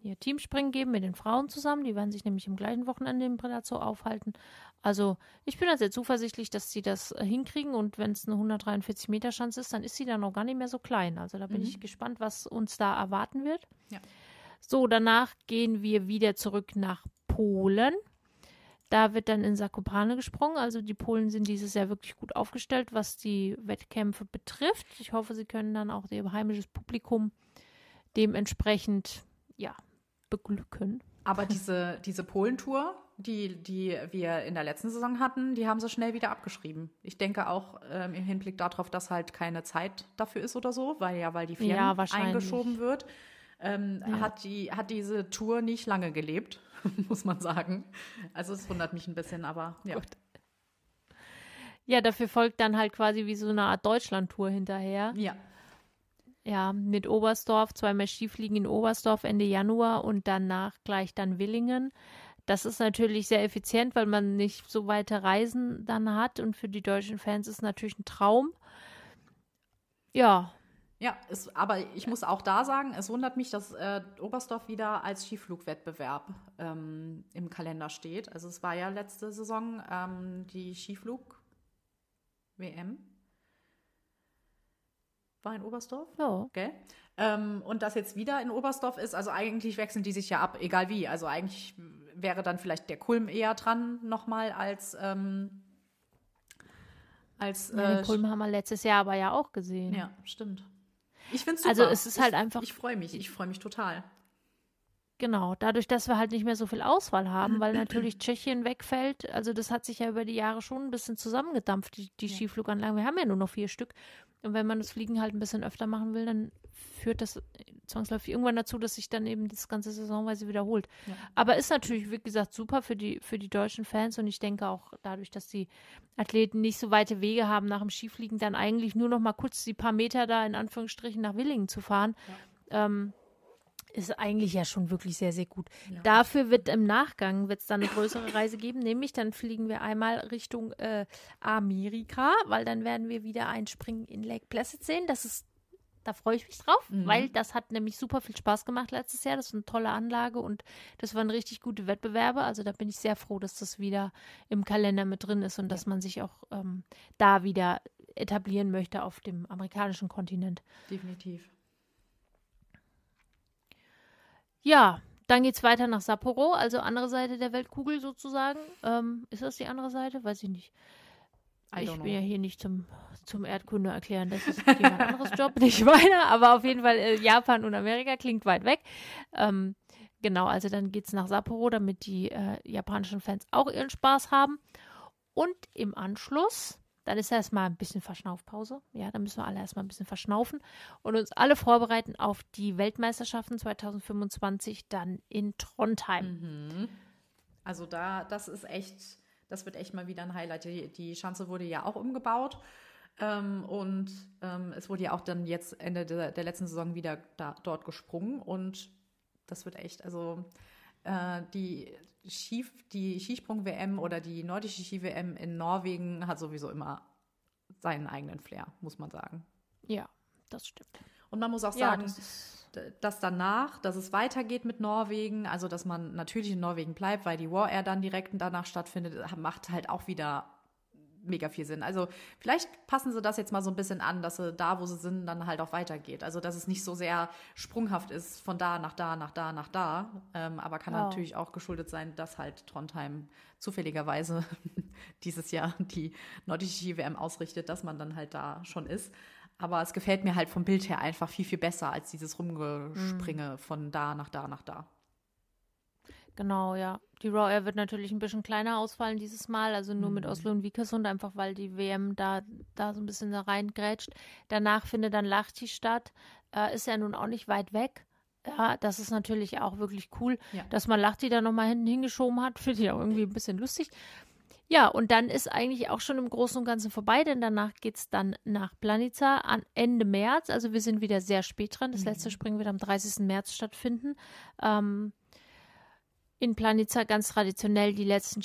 hier Teamspringen geben mit den Frauen zusammen. Die werden sich nämlich im gleichen Wochenende im Predazzo aufhalten. Also ich bin da sehr zuversichtlich, dass sie das hinkriegen. Und wenn es eine 143-Meter-Schanze ist, dann ist sie dann noch gar nicht mehr so klein. Also da bin ich gespannt, was uns da erwarten wird. Ja. So, danach gehen wir wieder zurück nach Polen. Da wird dann in Zakopane gesprungen. Also die Polen sind dieses Jahr wirklich gut aufgestellt, was die Wettkämpfe betrifft. Ich hoffe, sie können dann auch ihr heimisches Publikum dementsprechend, ja, beglücken. Aber diese Polentour, die wir in der letzten Saison hatten, die haben sie schnell wieder abgeschrieben. Ich denke auch im Hinblick darauf, dass halt keine Zeit dafür ist oder so, weil die Firmen eingeschoben wird, hat diese Tour nicht lange gelebt, muss man sagen. Also es wundert mich ein bisschen, aber ja. Gut. Ja, dafür folgt dann halt quasi wie so eine Art Deutschland-Tour hinterher. Ja. Ja, mit Oberstdorf, zweimal Skifliegen in Oberstdorf Ende Januar und danach gleich dann Willingen. Das ist natürlich sehr effizient, weil man nicht so weite Reisen dann hat und für die deutschen Fans ist es natürlich ein Traum. Ja. Ja, aber ich muss auch da sagen, es wundert mich, dass Oberstdorf wieder als Skiflugwettbewerb im Kalender steht. Also es war ja letzte Saison die Skiflug-WM. War in Oberstdorf? Ja. Okay. Und das jetzt wieder in Oberstdorf ist, also eigentlich wechseln die sich ja ab, egal wie. Also eigentlich wäre dann vielleicht der Kulm eher dran nochmal als den Kulm haben wir letztes Jahr aber ja auch gesehen. Ja, stimmt. Ich finde es super. Also es ist halt einfach. Ich freue mich total. Genau, dadurch, dass wir halt nicht mehr so viel Auswahl haben, weil natürlich Tschechien wegfällt. Also das hat sich ja über die Jahre schon ein bisschen zusammengedampft, die Skifluganlagen. Wir haben ja nur noch 4 Stück. Und wenn man das Fliegen halt ein bisschen öfter machen will, dann führt das zwangsläufig irgendwann dazu, dass sich dann eben das ganze saisonweise wiederholt. Ja. Aber ist natürlich, wie gesagt, super für die deutschen Fans. Und ich denke auch dadurch, dass die Athleten nicht so weite Wege haben nach dem Skifliegen, dann eigentlich nur noch mal kurz die paar Meter da in Anführungsstrichen nach Willingen zu fahren. Ja. Ist eigentlich ja schon wirklich sehr, sehr gut. Ja. Dafür wird im Nachgang wird's dann eine größere Reise geben, nämlich dann fliegen wir einmal Richtung Amerika, weil dann werden wir wieder einspringen in Lake Placid sehen. Da freue ich mich drauf, weil das hat nämlich super viel Spaß gemacht letztes Jahr. Das ist eine tolle Anlage und das waren richtig gute Wettbewerbe. Also da bin ich sehr froh, dass das wieder im Kalender mit drin ist und dass man sich auch da wieder etablieren möchte auf dem amerikanischen Kontinent. Definitiv. Ja, dann geht's weiter nach Sapporo, also andere Seite der Weltkugel sozusagen. Ist das die andere Seite? Weiß ich nicht. Ich bin ja hier nicht zum Erdkunde erklären, das ist jemand anderes Job, nicht meiner, aber auf jeden Fall Japan und Amerika klingt weit weg. Genau, also dann geht's nach Sapporo, damit die japanischen Fans auch ihren Spaß haben. Und im Anschluss, dann ist erstmal ein bisschen Verschnaufpause. Ja, dann müssen wir alle erstmal ein bisschen verschnaufen und uns alle vorbereiten auf die Weltmeisterschaften 2025 dann in Trondheim. Also das wird echt mal wieder ein Highlight. Die Schanze wurde ja auch umgebaut und es wurde ja auch dann jetzt Ende der letzten Saison wieder dort gesprungen und das wird echt, also die Skisprung-WM oder die nordische Ski-WM in Norwegen hat sowieso immer seinen eigenen Flair, muss man sagen. Ja, das stimmt. Und man muss auch sagen, dass es weitergeht mit Norwegen, also dass man natürlich in Norwegen bleibt, weil die War Air dann direkt danach stattfindet, macht halt auch wieder mega viel Sinn. Also vielleicht passen sie das jetzt mal so ein bisschen an, dass sie da, wo sie sind, dann halt auch weitergeht. Also dass es nicht so sehr sprunghaft ist von da nach da, nach da, nach da. Aber kann natürlich auch geschuldet sein, dass halt Trondheim zufälligerweise dieses Jahr die nordische Ski-WM ausrichtet, dass man dann halt da schon ist. Aber es gefällt mir halt vom Bild her einfach viel, viel besser als dieses Rumgespringe von da nach da, nach da. Genau, ja. Die Raw Air wird natürlich ein bisschen kleiner ausfallen dieses Mal, also nur mit Oslo und Vikersund, einfach weil die WM da so ein bisschen da reingrätscht. Danach findet dann Lahti statt, ist ja nun auch nicht weit weg. Ja, das ist natürlich auch wirklich cool, dass man Lahti da nochmal hinten hingeschoben hat, finde ich auch irgendwie ein bisschen lustig. Ja, und dann ist eigentlich auch schon im Großen und Ganzen vorbei, denn danach geht es dann nach Planica an Ende März, also wir sind wieder sehr spät dran, das letzte Springen wird am 30. März stattfinden. In Planica ganz traditionell die letzten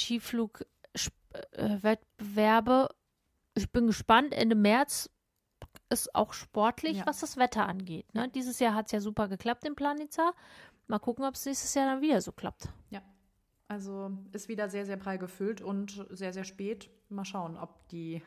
Skiflug-Wettbewerbe. Ich bin gespannt. Ende März ist auch sportlich, was das Wetter angeht. Ne? Dieses Jahr hat es ja super geklappt in Planica. mal gucken, ob es nächstes Jahr dann wieder so klappt. Ja, also ist wieder sehr, sehr prall gefüllt und sehr, sehr spät. Mal schauen, ob die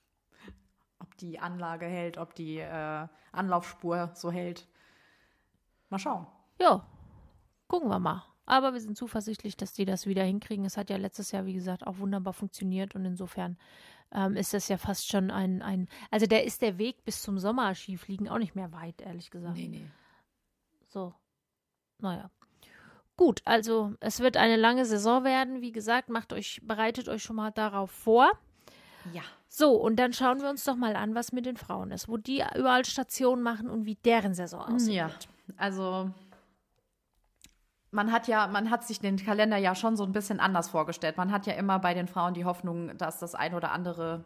Anlage hält, ob die Anlaufspur so hält. Mal schauen. Ja, gucken wir mal. Aber wir sind zuversichtlich, dass die das wieder hinkriegen. Es hat ja letztes Jahr, wie gesagt, auch wunderbar funktioniert und insofern ist das ja fast schon also der ist der Weg bis zum Sommerskifliegen auch nicht mehr weit, ehrlich gesagt. Nee. So, naja. Gut, also es wird eine lange Saison werden. Wie gesagt, bereitet euch schon mal darauf vor. Ja. So, und dann schauen wir uns doch mal an, was mit den Frauen ist, wo die überall Stationen machen und wie deren Saison aussieht. Ja, also man hat sich den Kalender ja schon so ein bisschen anders vorgestellt. Man hat ja immer bei den Frauen die Hoffnung, dass das ein oder andere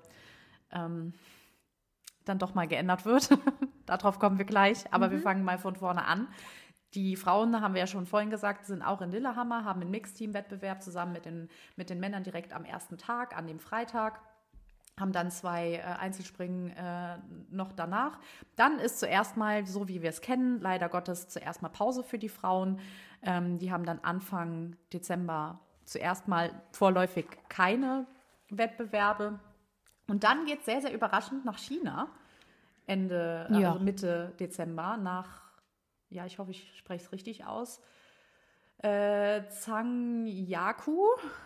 dann doch mal geändert wird. Darauf kommen wir gleich, aber wir fangen mal von vorne an. Die Frauen, haben wir ja schon vorhin gesagt, sind auch in Lillehammer, haben einen Mixteam-Wettbewerb zusammen mit den Männern direkt am ersten Tag, an dem Freitag. Haben dann 2 Einzelspringen noch danach. Dann ist zuerst mal, so wie wir es kennen, leider Gottes zuerst mal Pause für die Frauen. Die haben dann Anfang Dezember zuerst mal vorläufig keine Wettbewerbe. Und dann geht es sehr, sehr überraschend nach China, also Mitte Dezember, ich hoffe, ich spreche es richtig aus, Zhangjiakou.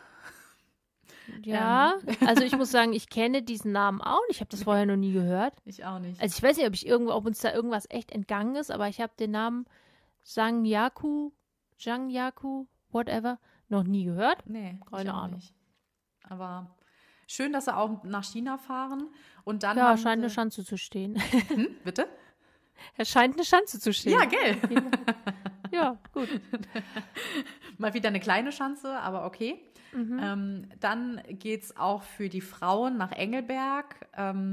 Ja, also ich muss sagen, ich kenne diesen Namen auch nicht. Ich habe das vorher noch nie gehört. Ich auch nicht. Also ich weiß nicht, ob uns da irgendwas echt entgangen ist, aber ich habe den Namen Zhangjiakou, whatever, noch nie gehört. Nee, keine Ahnung. Nicht. Aber schön, dass sie auch nach China fahren. Und dann ja, scheint eine Schanze zu stehen. Bitte? Es scheint eine Schanze zu stehen. Ja, gell? Ja, gut. Mal wieder eine kleine Schanze, aber okay. Dann geht es auch für die Frauen nach Engelberg.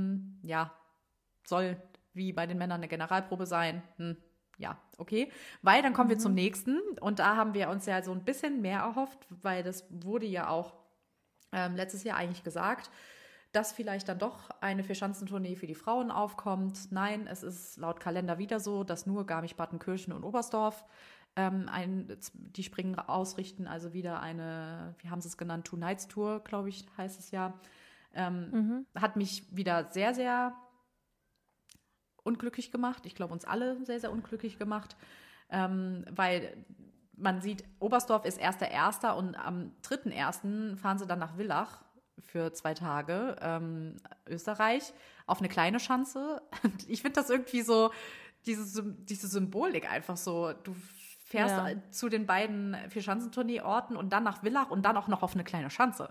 Soll wie bei den Männern eine Generalprobe sein. Ja, okay. Weil dann kommen wir zum nächsten. Und da haben wir uns ja so ein bisschen mehr erhofft, weil das wurde ja auch letztes Jahr eigentlich gesagt, dass vielleicht dann doch eine Vierschanzentournee für die Frauen aufkommt. Nein, es ist laut Kalender wieder so, dass nur Garmisch-Partenkirchen und Oberstdorf die Springen ausrichten. Also wieder eine, wie haben sie es genannt, Two-Nights-Tour, glaube ich, heißt es ja. Hat mich wieder sehr, sehr unglücklich gemacht. Ich glaube, uns alle sehr, sehr unglücklich gemacht, weil man sieht, Oberstdorf ist 1.1. und am 3.1. fahren sie dann nach Villach für 2 Tage, Österreich, auf eine kleine Schanze. Ich finde das irgendwie so, diese Symbolik einfach so, du fährst zu den beiden Vierschanzentournee-Orten und dann nach Villach und dann auch noch auf eine kleine Schanze.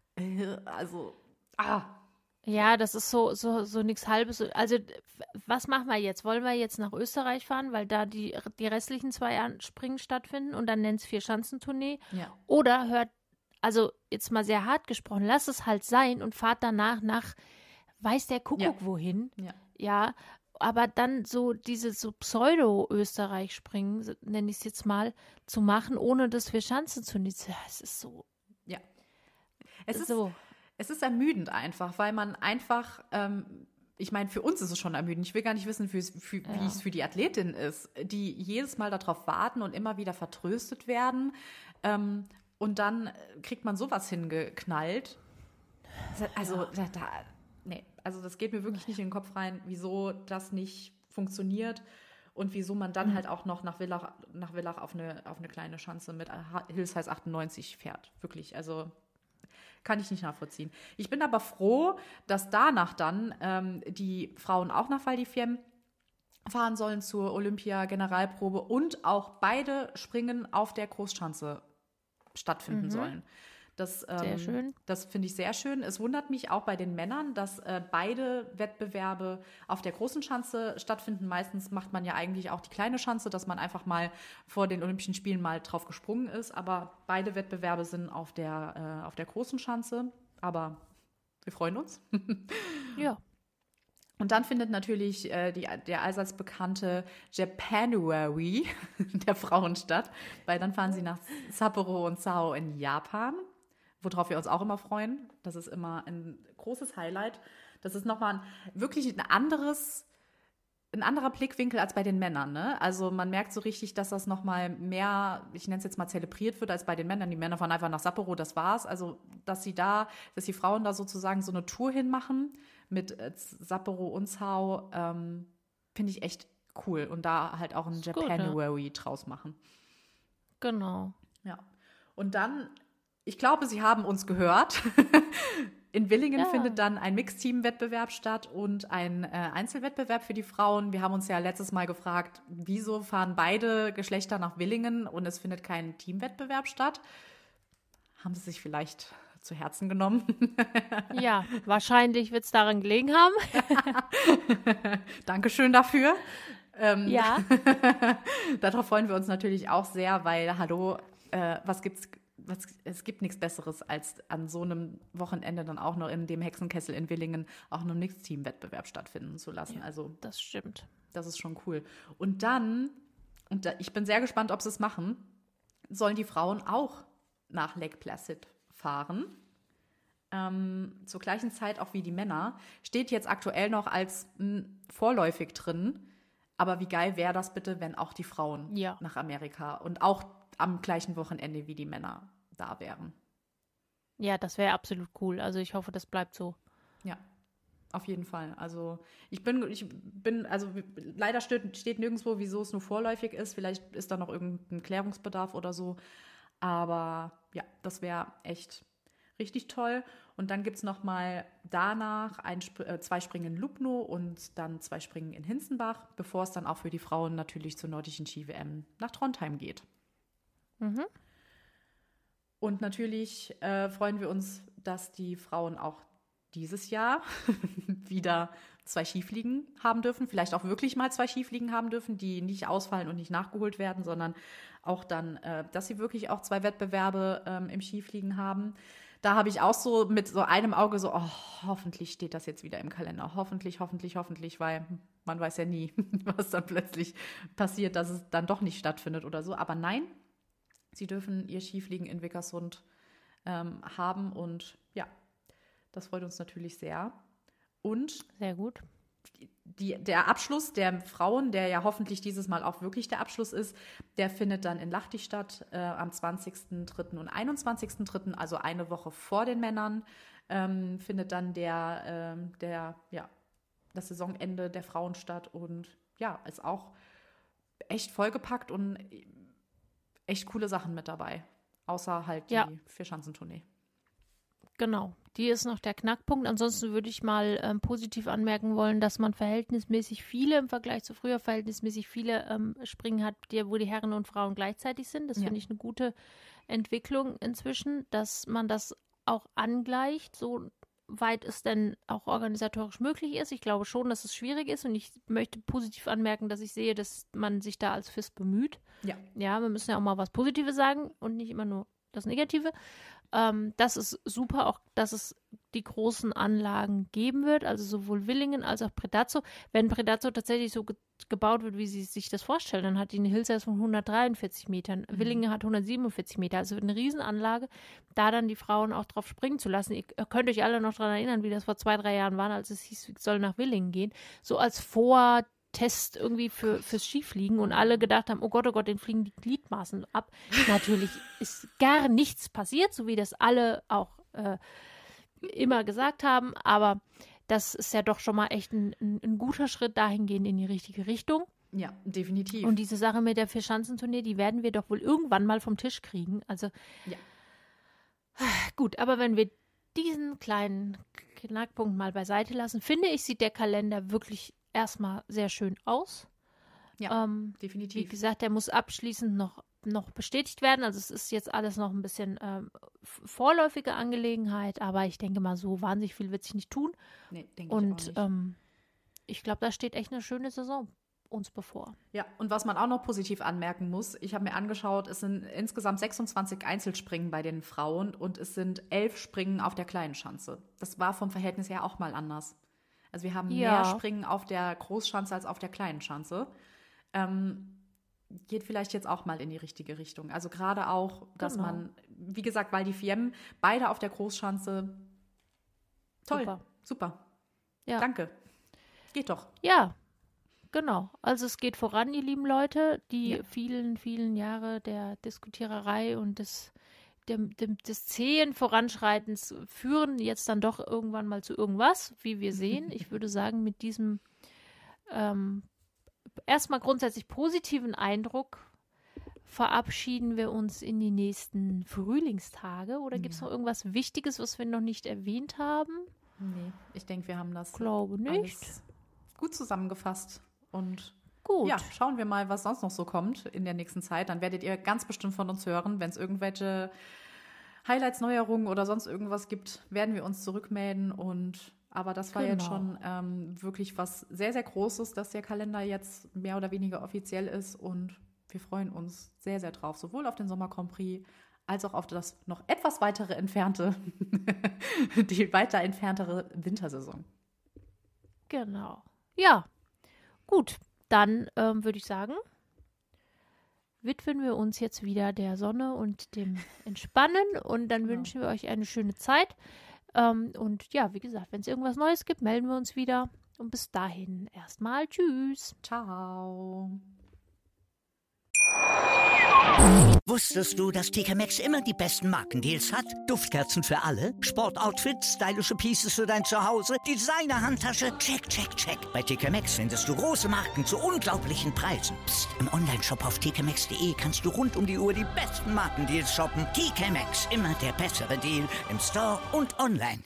Ja, das ist so nichts Halbes. Also, was machen wir jetzt? Wollen wir jetzt nach Österreich fahren, weil da die restlichen 2 Springen stattfinden und dann nennt es Vierschanzentournee? Ja. Oder also jetzt mal sehr hart gesprochen, lasst es halt sein und fahrt danach nach weiß der Kuckuck wohin. Ja, aber dann so diese so Pseudo-Österreich-Springen, nenne ich es jetzt mal, zu machen, ohne das Vierschanzentournee zu. Es ist so. Ja. Es ist ermüdend einfach, weil man einfach, ich meine, für uns ist es schon ermüdend. Ich will gar nicht wissen, wie es für die Athletin ist, die jedes Mal darauf warten und immer wieder vertröstet werden. Und dann kriegt man sowas hingeknallt. Also, das geht mir wirklich nicht in den Kopf rein, wieso das nicht funktioniert und wieso man dann halt auch noch nach Villach auf eine kleine Schanze mit Hills-Heiß 98 fährt. Wirklich, also kann ich nicht nachvollziehen. Ich bin aber froh, dass danach dann die Frauen auch nach Val di Fiemme fahren sollen zur Olympia-Generalprobe und auch beide Springen auf der Großschanze stattfinden sollen. Sehr schön. Das finde ich sehr schön. Es wundert mich auch bei den Männern, dass beide Wettbewerbe auf der großen Schanze stattfinden. Meistens macht man ja eigentlich auch die kleine Schanze, dass man einfach mal vor den Olympischen Spielen mal drauf gesprungen ist. Aber beide Wettbewerbe sind auf der großen Schanze. Aber wir freuen uns. Ja. Und dann findet natürlich der allseits bekannte Japanuary der Frauen statt, weil dann fahren sie nach Sapporo und Sao in Japan, worauf wir uns auch immer freuen. Das ist immer ein großes Highlight. Das ist nochmal wirklich ein anderes ein anderer Blickwinkel als bei den Männern, ne? Also man merkt so richtig, dass das nochmal mehr, ich nenne es jetzt mal zelebriert wird, als bei den Männern. Die Männer fahren einfach nach Sapporo, das war's. Also, dass die Frauen da sozusagen so eine Tour hinmachen mit Sapporo, Unshau, finde ich echt cool. Und da halt auch ein Japanuary draus machen. Genau. Ja. Und dann, ich glaube, Sie haben uns gehört. In Willingen findet dann ein Mixteam-Wettbewerb statt und ein Einzelwettbewerb für die Frauen. Wir haben uns ja letztes Mal gefragt, wieso fahren beide Geschlechter nach Willingen und es findet kein Teamwettbewerb statt. Haben Sie sich vielleicht zu Herzen genommen? Ja, wahrscheinlich wird es daran gelegen haben. Dankeschön dafür. Ja. Darauf freuen wir uns natürlich auch sehr, weil, hallo, es gibt nichts Besseres, als an so einem Wochenende dann auch noch in dem Hexenkessel in Willingen auch noch einen Mixteam-Wettbewerb stattfinden zu lassen. Ja, also das stimmt. Das ist schon cool. Und dann, ich bin sehr gespannt, ob sie es machen, sollen die Frauen auch nach Lake Placid fahren. Zur gleichen Zeit auch wie die Männer. Steht jetzt aktuell noch als vorläufig drin. Aber wie geil wäre das bitte, wenn auch die Frauen nach Amerika und auch am gleichen Wochenende wie die Männer da wären. Ja, das wäre absolut cool. Also ich hoffe, das bleibt so. Ja, auf jeden Fall. Also also leider steht nirgendwo, wieso es nur vorläufig ist. Vielleicht ist da noch irgendein Klärungsbedarf oder so. Aber ja, das wäre echt richtig toll. Und dann gibt es nochmal danach 2 Springen in Lubno und dann 2 Springen in Hinzenbach, bevor es dann auch für die Frauen natürlich zur nordischen Ski-WM nach Trondheim geht. Mhm. Und natürlich freuen wir uns, dass die Frauen auch dieses Jahr wieder 2 Skifliegen haben dürfen. Vielleicht auch wirklich mal 2 Skifliegen haben dürfen, die nicht ausfallen und nicht nachgeholt werden, sondern auch dann, dass sie wirklich auch 2 Wettbewerbe im Skifliegen haben. Da habe ich auch so mit so einem Auge so, hoffentlich steht das jetzt wieder im Kalender. Hoffentlich, weil man weiß ja nie, was dann plötzlich passiert, dass es dann doch nicht stattfindet oder so. Aber nein, sie dürfen ihr Skifliegen in Vickersund haben und ja, das freut uns natürlich sehr. Und sehr gut. Der Abschluss der Frauen, der ja hoffentlich dieses Mal auch wirklich der Abschluss ist, der findet dann in Lahti statt am 20.03. und 21.03., also eine Woche vor den Männern, findet dann das Saisonende der Frauen statt und ja, ist auch echt vollgepackt und echt coole Sachen mit dabei, außer halt die Vierschanzentournee. Genau, die ist noch der Knackpunkt. Ansonsten würde ich mal positiv anmerken wollen, dass man verhältnismäßig viele, im Vergleich zu früher, Springen hat, wo die Herren und Frauen gleichzeitig sind. Das finde ich eine gute Entwicklung inzwischen, dass man das auch angleicht, so weit es denn auch organisatorisch möglich ist. Ich glaube schon, dass es schwierig ist und ich möchte positiv anmerken, dass ich sehe, dass man sich da als FIS bemüht. Ja, wir müssen ja auch mal was Positives sagen und nicht immer nur das Negative. Das ist super, auch dass es die großen Anlagen geben wird, also sowohl Willingen als auch Predazzo. Wenn Predazzo tatsächlich so gebaut wird, wie sie sich das vorstellen, dann hat die eine Hillsize von 143 Metern. Willingen hat 147 Meter, also eine Riesenanlage, da dann die Frauen auch drauf springen zu lassen. Ihr könnt euch alle noch daran erinnern, wie das vor 2-3 Jahren war, als es hieß, ich soll nach Willingen gehen. So als Test irgendwie fürs Skifliegen und alle gedacht haben, oh Gott, den fliegen die Gliedmaßen ab. Natürlich ist gar nichts passiert, so wie das alle auch immer gesagt haben, aber das ist ja doch schon mal echt ein guter Schritt dahingehend in die richtige Richtung. Ja, definitiv. Und diese Sache mit der Vierschanzentournee, die werden wir doch wohl irgendwann mal vom Tisch kriegen. Also gut, aber wenn wir diesen kleinen Knackpunkt mal beiseite lassen, finde ich, sieht der Kalender wirklich erstmal sehr schön aus. Ja, definitiv. Wie gesagt, der muss abschließend noch bestätigt werden. Also es ist jetzt alles noch ein bisschen vorläufige Angelegenheit, aber ich denke mal, so wahnsinnig viel wird sich nicht tun. Nee, denke ich auch nicht. Ich glaube, da steht echt eine schöne Saison uns bevor. Ja, und was man auch noch positiv anmerken muss, ich habe mir angeschaut, es sind insgesamt 26 Einzelspringen bei den Frauen und es sind 11 Springen auf der kleinen Schanze. Das war vom Verhältnis her auch mal anders. Also wir haben mehr Springen auf der Großschanze als auf der kleinen Schanze. Geht vielleicht jetzt auch mal in die richtige Richtung. Also gerade auch, dass man, wie gesagt, weil die FIEM beide auf der Großschanze, toll, super. Ja. Danke. Geht doch. Ja, Genau, also es geht voran, ihr lieben Leute. Die vielen, vielen Jahre der Diskutiererei und des zähen Voranschreitens führen jetzt dann doch irgendwann mal zu irgendwas, wie wir sehen. Ich würde sagen, mit diesem erstmal grundsätzlich positiven Eindruck verabschieden wir uns in die nächsten Frühlingstage. Oder gibt es noch irgendwas Wichtiges, was wir noch nicht erwähnt haben? Nee, ich denke, wir haben das Glaube nicht. Gut zusammengefasst. Und gut. Ja, schauen wir mal, was sonst noch so kommt in der nächsten Zeit. Dann werdet ihr ganz bestimmt von uns hören. Wenn es irgendwelche Highlights, Neuerungen oder sonst irgendwas gibt, werden wir uns zurückmelden. Aber das war jetzt schon wirklich was sehr, sehr Großes, dass der Kalender jetzt mehr oder weniger offiziell ist. Und wir freuen uns sehr, sehr drauf. Sowohl auf den Sommer Grand Prix als auch auf das noch etwas weitere entferntere, die weiter entferntere Wintersaison. Genau. Ja, gut. Dann würde ich sagen, widmen wir uns jetzt wieder der Sonne und dem Entspannen. Und dann wünschen wir euch eine schöne Zeit. Und ja, wie gesagt, wenn es irgendwas Neues gibt, melden wir uns wieder. Und bis dahin erstmal tschüss. Ciao. Wusstest du, dass TK Maxx immer die besten Markendeals hat? Duftkerzen für alle, Sportoutfits, stylische Pieces für dein Zuhause, Designer-Handtasche, check, check, check. Bei TK Maxx findest du große Marken zu unglaublichen Preisen. Psst. Im Onlineshop auf tkmaxx.de kannst du rund um die Uhr die besten Markendeals shoppen. TK Maxx, immer der bessere Deal im Store und online.